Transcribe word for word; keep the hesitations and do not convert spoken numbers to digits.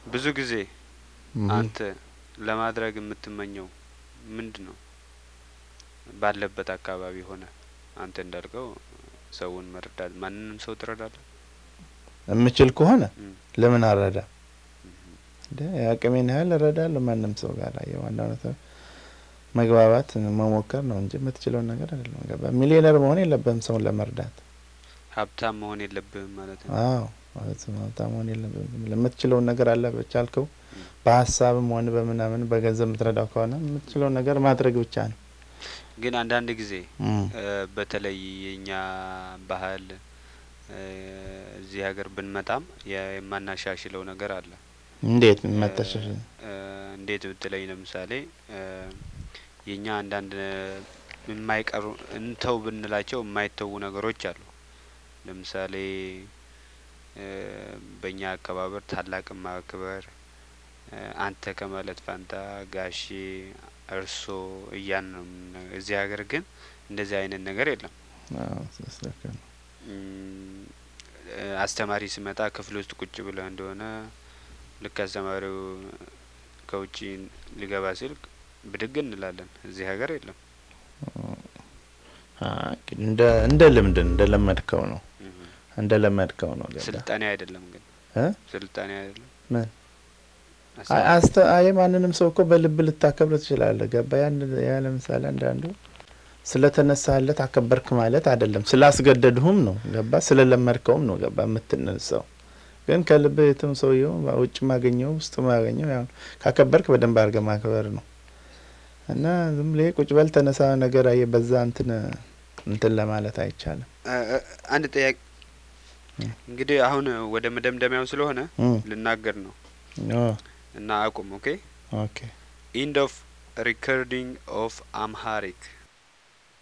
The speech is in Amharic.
ብዙ ጊዜ አንተ ለማድረግ የምትመኘው ምንድነው? ባለበት አካባቢ ሆነ አንተ እንዳልከው ሰውን መርዳት ማንንም ሰው ትረዳለህ? የምችል ከሆነ ለምን አልረዳ እንዴ ያቅሜን ያህል እረዳለሁ ማንም ሰው ጋር የዋናው ነገር መግባባት መሞከር ነው እንጂ የምትችለው ነገር አይደለም ገባ ሚሊዮነር መሆን የለብህም ሰውን ለመርዳት ሀብታም መሆን የለብህም ማለት ነው። አዎ ማለት ነው ሀብታም መሆን የለብህም ለምትችለው ነገር አለ በቻልከው በሀሳብም ሆነ በምናምን በገንዘብ የምትረዳው ከሆነ የምትችለው ነገር ማድረግ ብቻ ነው። ግን አንዳንድ ጊዜ በተለይ የኛ ባህል እዚህ ሀገር ብንመጣም የማናሻሽለው ነገር አለ። እንዴት መተሻሽ እንዴት ብትለኝ ለምሳሌ የኛ አንዳንድ የማይቀሩ እንተው ብንላቸው የማይተው ነገሮች አሉ። ለምሳሌ በእኛ አከባበር ታላቅን ማክበር አንተ ከማለት ፋንታ ጋሼ እርሶ እያልን ነው። እዚህ ሀገር ግን እንደዚህ አይነት ነገር የለም። አዎ ተስተካከለ አስተማሪ ሲመጣ ክፍል ውስጥ ቁጭ ብለህ እንደሆነ ልክ አስተማሪው ከውጪ ሊገባ ሲል ብድግ እንላለን። እዚህ ሀገር የለም። አይ እንደ እንደ ልምድ እንደ ለመድከው ነው እንደ ለመድከው ነው ገባ ስልጣኔ አይደለም ግን እ ስልጣኔ አይደለም ምን አስተ አይ ማንንም ሰው እኮ በልብ ልታከብር ትችላለህ ገባ ያን ያ ለምሳሌ አንዳንዱ ስለተነሳለት አከበርክ ማለት አይደለም ስላስገደድሁም ነው ገባ ስለለመድከውም ነው ገባ የምትነሳው ግን ከልብ የትም ሰውየው ውጭ ማገኘው ውስጥ ማገኘው ያው ካከበርክ በደንብ አድርገህ ማክበር ነው። እና ዝም ብለህ ቁጭ በል ተነሳ ነገር አየ በዛ እንትን እንትን ለማለት አይቻልም። አንድ ጥያቄ እንግዲህ አሁን ወደ መደምደሚያው ስለሆነ ልናገር ነው እና አቁም ኦኬ ኦኬ end of recording of Amharic